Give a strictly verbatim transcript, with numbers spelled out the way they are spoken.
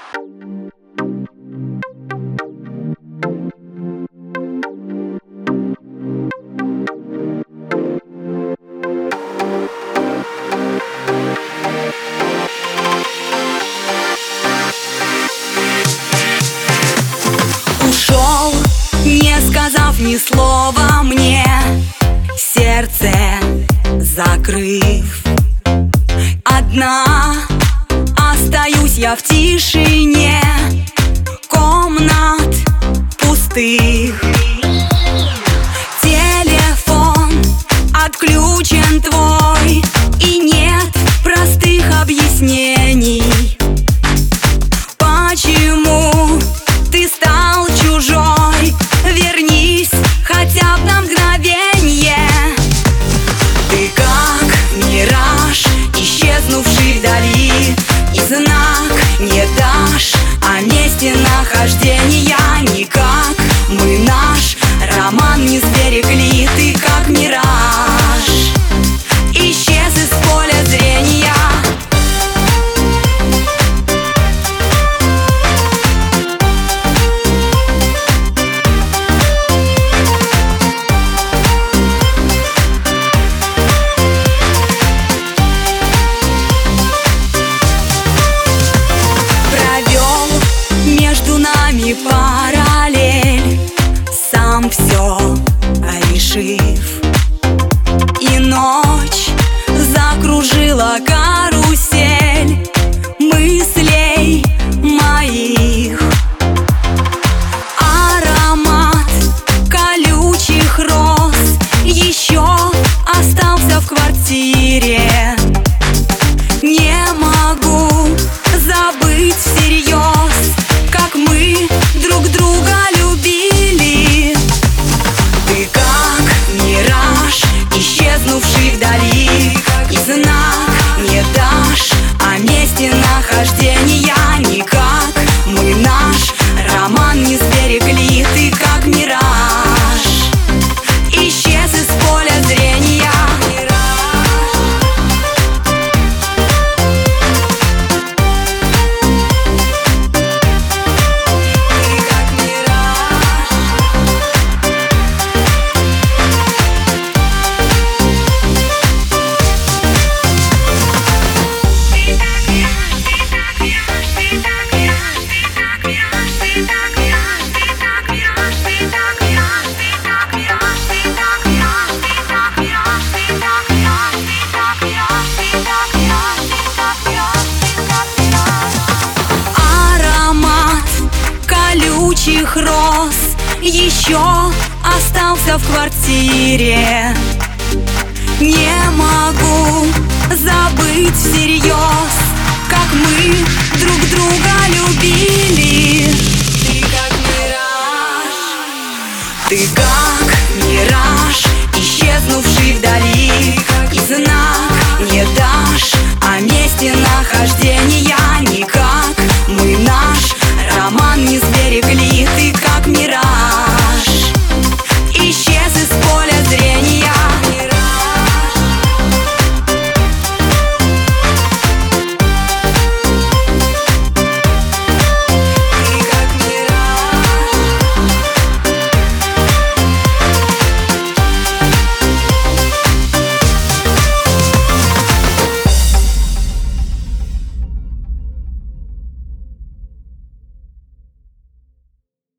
Ушел, не сказав ни слова мне, сердце закрыв. Одна остаюсь я в тишине комнат пустых. Телефон отключен твой, и нет простых объяснений, почему ты стал чужой. Вернись хотя бы на мгновенье. Ты как мираж, исчезнувший вдали, и знак не дашь о месте нахождения. Никак мы наш роман не сберегли. Ты как мираж, исчез из поля зрения. Параллель, сам все решив, и ночь закружила карусель мыслей моих. Аромат колючих роз еще остался в квартире. Не могу забыть всерьез, как мы друг друга любили. Ты как мираж, исчезнувший вдали, и знак не дашь о месте нахождения. Никак мы наш роман не сберегли. Ты как мираж, исчез из поля зрения. Колючих роз еще остался в квартире. Не могу забыть всерьез,